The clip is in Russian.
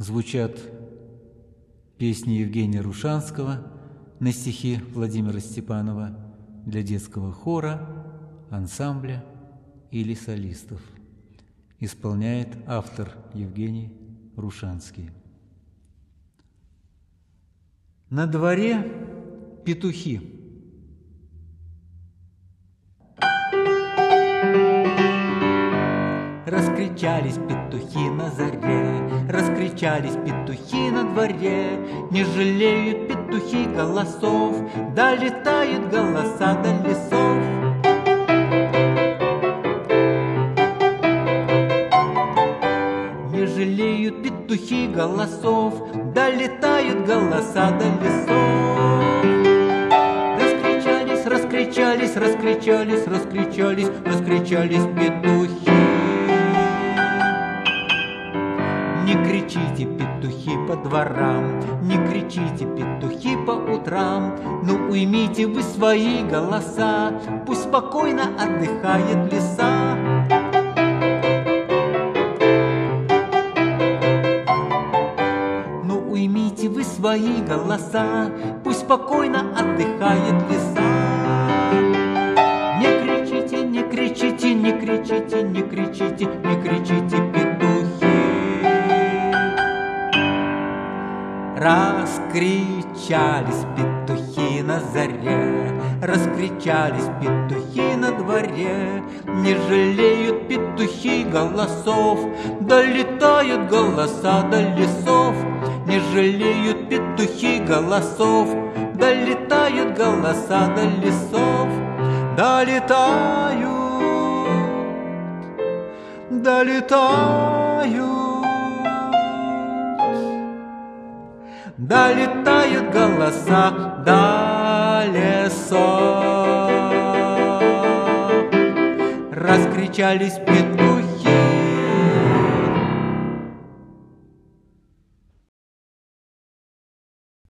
звучат песни Евгения Рушанского на стихи Владимира Степанова для детского хора, ансамбля или солистов. Исполняет автор Евгений Рушанский. На дворе петухи. Раскричались петухи на заре, раскричались петухи на дворе. Не жалеют петухи голосов, долетают голоса до лесов. Не жалеют петухи голосов, долетают голоса до лесов. Раскричались, раскричались, раскричались, раскричались, раскричались петухи. Не кричите, петухи, по дворам, не кричите, петухи, по утрам. Ну уймите вы свои голоса, пусть спокойно отдыхает леса. Ну уймите вы свои голоса, пусть спокойно отдыхает леса. Не кричите, не кричите, не кричите, не кричите, не кричите, петухи. Раскричались петухи на заре, раскричались петухи на дворе. Не жалеют петухи голосов, долетают голоса до лесов. Не жалеют петухи голосов, долетают голоса до лесов. Долетают, долетают, долетают голоса до лесов. Раскричались петухи